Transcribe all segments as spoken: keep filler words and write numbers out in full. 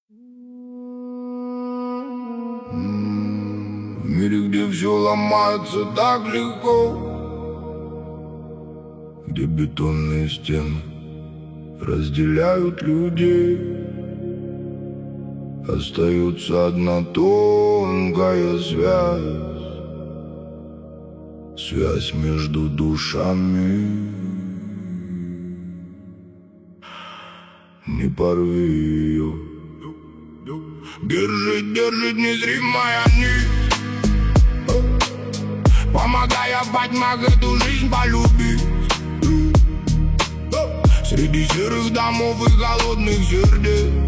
В мире, где все ломается так легко, где бетонные стены разделяют людей, остается одна тонкая связь, связь между душами. Не порви ее, держит, держит незримая нить, помогая в тьмах эту жизнь полюбить. Среди серых домов и голодных сердец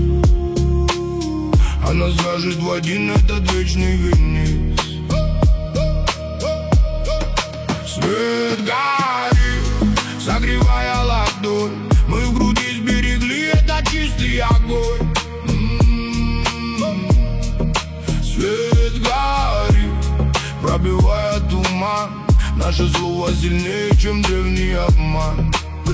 она свяжет в один этот вечный венец. Свет горит, согревая ладонь, мы в груди сберегли этот чистый огонь. Свет горит, пробивая туман, наше слово сильнее, чем древний обман.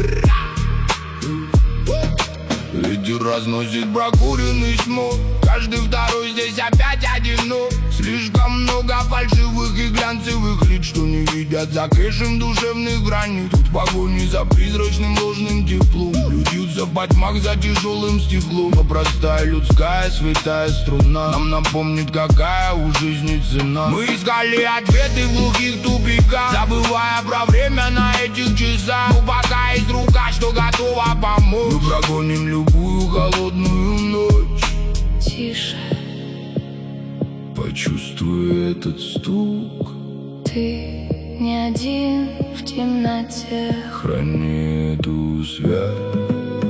Ветер разносит прокуренный смог, каждый второй здесь опять одинок. Слишком много фальшивых и глянцевых лиц, что не видят за кэшем душевных границ. Тут в погоне за призрачным ложным теплом бьются в тьмах за тяжелым стеклом. Но простая людская святая струна нам напомнит, какая у жизни цена. Мы искали ответы в глухих тупиках, забывая про время на этих часах. Но пока есть рука, что готова помочь, мы прогоним любую холодную ночь. Тише, почувствуй этот стук, ты не один в темноте. храни эту связь.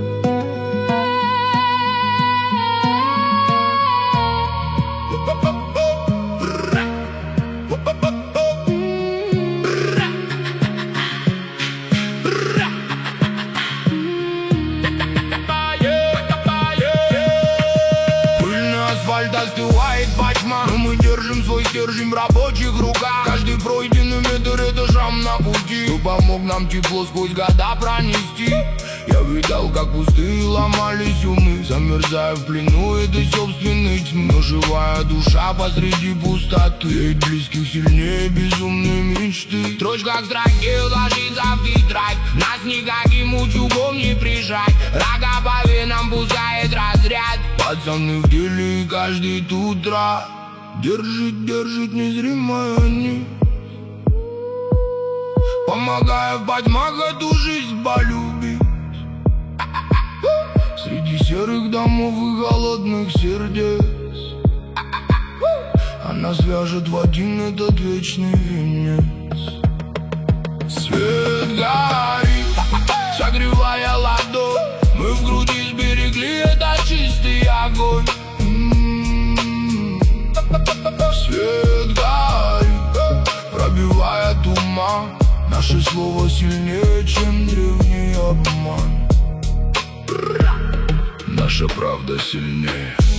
Остывает тьма, но мы держим свой стержень в рабочих руках. Каждый пройденный метр — это шаг на пути, кто помог нам тепло сквозь года пронести. Я видал, как пустые ломались умы, замерзая в плену этой собственной тьмы. Но живая душа посреди пустоты, ведь близких сильнее безумной мечты. Строчка к строке ложится в тетрадь, нас никаким утюгом не прижать. Рога по венам пускает разряд, пацаны в деле и каждый утро держит, держит незримая нить, помогая в тьмах эту жизнь полюбить. Среди серых домов и голодных сердец она свяжет в один этот вечный венец. Свет горит, согревая ладонь, мы в груди сберегли этот чистый огонь. Свет горит, пробивая туман, наше слово сильнее, чем древний обман. Наша правда сильнее.